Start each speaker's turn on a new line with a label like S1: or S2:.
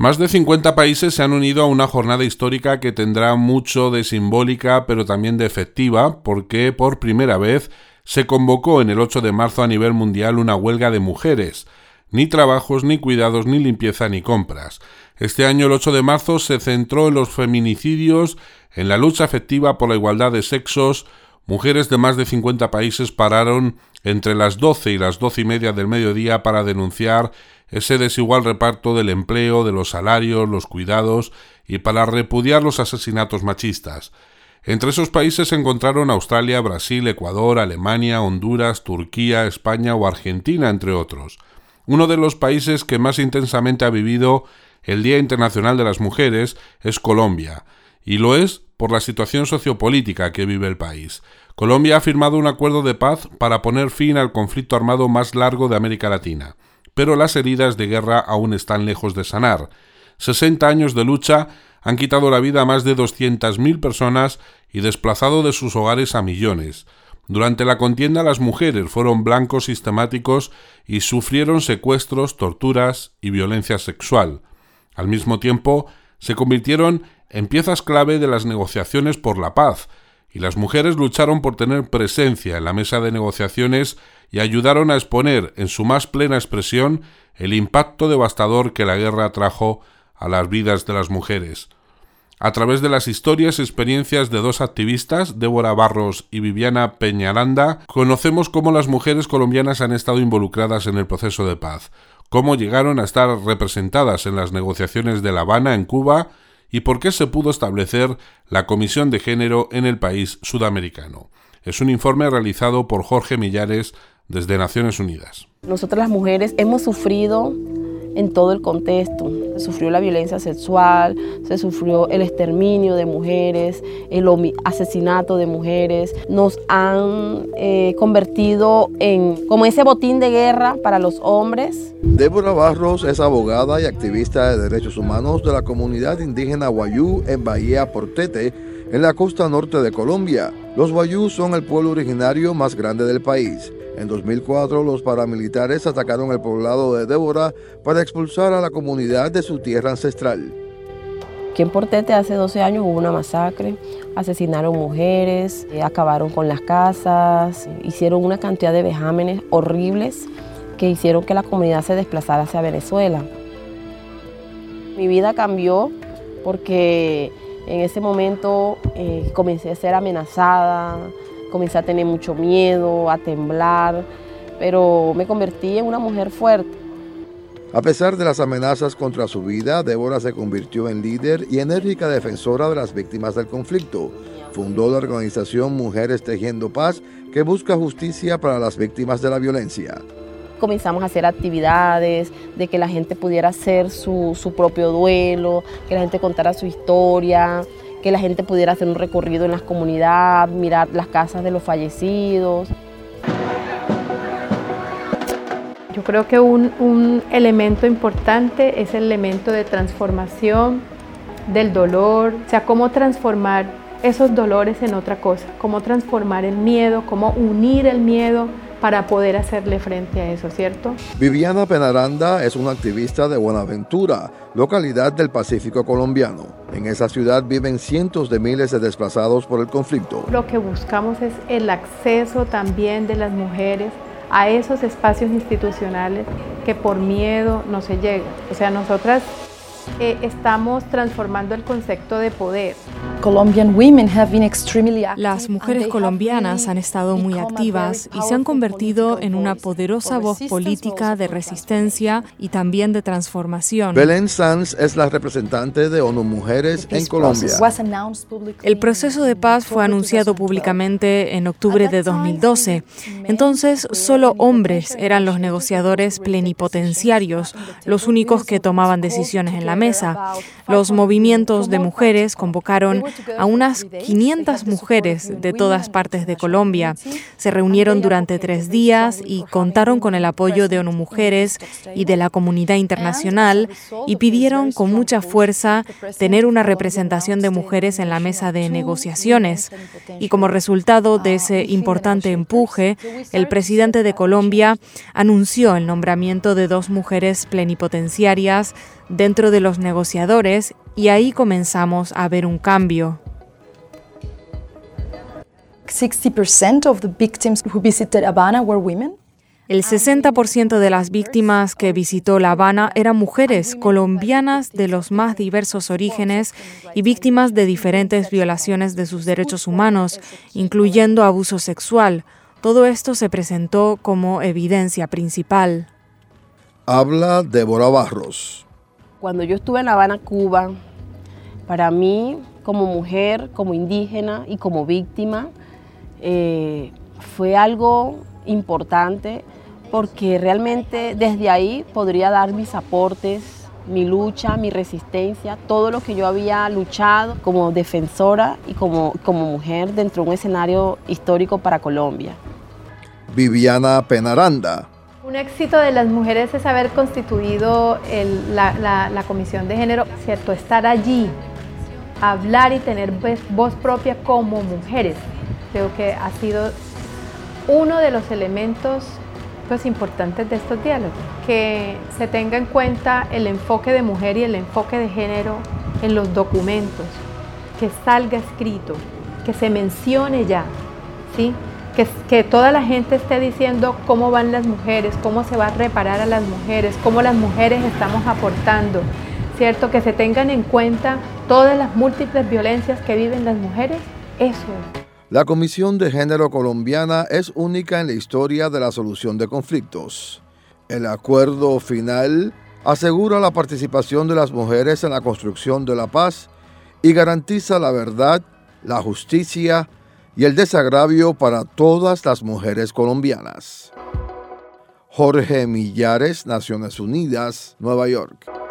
S1: Más de 50 países se han unido a una jornada histórica que tendrá mucho de simbólica, pero también de efectiva, porque por primera vez se convocó en el 8 de marzo a nivel mundial una huelga de mujeres. Ni trabajos, ni cuidados, ni limpieza, ni compras. Este año, el 8 de marzo, se centró en los feminicidios, en la lucha efectiva por la igualdad de sexos. Mujeres de más de 50 países pararon entre las 12 y las 12:30 del mediodía para denunciar ese desigual reparto del empleo, de los salarios, los cuidados y para repudiar los asesinatos machistas. Entre esos países se encontraron Australia, Brasil, Ecuador, Alemania, Honduras, Turquía, España o Argentina, entre otros. Uno de los países que más intensamente ha vivido el Día Internacional de las Mujeres es Colombia, y lo es por la situación sociopolítica que vive el país. Colombia ha firmado un acuerdo de paz para poner fin al conflicto armado más largo de América Latina, pero las heridas de guerra aún están lejos de sanar. 60 años de lucha han quitado la vida a más de 200.000 personas y desplazado de sus hogares a millones. Durante la contienda las mujeres fueron blancos sistemáticos y sufrieron secuestros, torturas y violencia sexual. Al mismo tiempo, se convirtieron en piezas clave de las negociaciones por la paz, y las mujeres lucharon por tener presencia en la mesa de negociaciones y ayudaron a exponer en su más plena expresión el impacto devastador que la guerra trajo a las vidas de las mujeres. A través de las historias y experiencias de dos activistas, Débora Barros y Viviana Peñaranda, conocemos cómo las mujeres colombianas han estado involucradas en el proceso de paz, cómo llegaron a estar representadas en las negociaciones de La Habana, en Cuba, y por qué se pudo establecer la Comisión de Género en el país sudamericano. Es un informe realizado por Jorge Millares desde Naciones Unidas.
S2: Nosotras las mujeres hemos sufrido en todo el contexto. Se sufrió la violencia sexual, se sufrió el exterminio de mujeres, el asesinato de mujeres. Nos han convertido en como ese botín de guerra para los hombres.
S3: Débora Barros es abogada y activista de derechos humanos de la comunidad indígena Wayuu en Bahía Portete, en la costa norte de Colombia. Los Wayuu son el pueblo originario más grande del país. En 2004, los paramilitares atacaron el poblado de Débora para expulsar a la comunidad de su tierra ancestral.
S2: Aquí en Portete hace 12 años hubo una masacre, asesinaron mujeres, acabaron con las casas, hicieron una cantidad de vejámenes horribles que hicieron que la comunidad se desplazara hacia Venezuela. Mi vida cambió porque en ese momento comencé a ser amenazada, comencé a tener mucho miedo, a temblar, pero me convertí en una mujer fuerte.
S3: A pesar de las amenazas contra su vida, Débora se convirtió en líder y enérgica defensora de las víctimas del conflicto. Fundó la organización Mujeres Tejiendo Paz, que busca justicia para las víctimas de la violencia.
S2: Comenzamos a hacer actividades, de que la gente pudiera hacer su propio duelo, que la gente contara su historia, que la gente pudiera hacer un recorrido en las comunidades, mirar las casas de los fallecidos.
S4: Yo creo que un elemento importante es el elemento de transformación del dolor, o sea, cómo transformar esos dolores en otra cosa, cómo transformar el miedo, cómo unir el miedo para poder hacerle frente a eso, ¿cierto?
S3: Viviana Peñaranda es una activista de Buenaventura, localidad del Pacífico colombiano. En esa ciudad viven cientos de miles de desplazados por el conflicto.
S4: Lo que buscamos es el acceso también de las mujeres a esos espacios institucionales que por miedo no se llegan. O sea, nosotras estamos transformando el concepto de poder.
S5: Las mujeres colombianas han estado muy activas y se han convertido en una poderosa voz política de resistencia y también de transformación.
S3: Belén Sanz es la representante de ONU Mujeres en Colombia.
S5: El proceso de paz fue anunciado públicamente en octubre de 2012. Entonces, solo hombres eran los negociadores plenipotenciarios, los únicos que tomaban decisiones en la mesa. Los movimientos de mujeres convocaron a unas 500 mujeres de todas partes de Colombia. Se reunieron durante 3 días y contaron con el apoyo de ONU Mujeres y de la comunidad internacional y pidieron con mucha fuerza tener una representación de mujeres en la mesa de negociaciones. Y como resultado de ese importante empuje, el presidente de Colombia anunció el nombramiento de 2 mujeres plenipotenciarias, dentro de los negociadores, y ahí comenzamos a ver un cambio.
S6: 60% of the victims who visited Habana were women.
S5: El 60% de las víctimas que visitó La Habana eran mujeres colombianas de los más diversos orígenes y víctimas de diferentes violaciones de sus derechos humanos, incluyendo abuso sexual. Todo esto se presentó como evidencia principal.
S3: Habla Débora Barros.
S2: Cuando yo estuve en La Habana, Cuba, para mí, como mujer, como indígena y como víctima, fue algo importante porque realmente desde ahí podría dar mis aportes, mi lucha, mi resistencia, todo lo que yo había luchado como defensora y como mujer dentro de un escenario histórico para Colombia.
S3: Viviana Penaranda.
S4: Un éxito de las mujeres es haber constituido la Comisión de Género, ¿cierto? Estar allí, hablar y tener voz propia como mujeres. Creo que ha sido uno de los elementos importantes de estos diálogos, que se tenga en cuenta el enfoque de mujer y el enfoque de género en los documentos, que salga escrito, que se mencione ya, ¿sí? Que toda la gente esté diciendo cómo van las mujeres, cómo se va a reparar a las mujeres, cómo las mujeres estamos aportando, ¿cierto? Que se tengan en cuenta todas las múltiples violencias que viven las mujeres, eso es.
S3: La Comisión de Género colombiana es única en la historia de la solución de conflictos. El acuerdo final asegura la participación de las mujeres en la construcción de la paz y garantiza la verdad, la justicia y el desagravio para todas las mujeres colombianas. Jorge Millares, Naciones Unidas, Nueva York.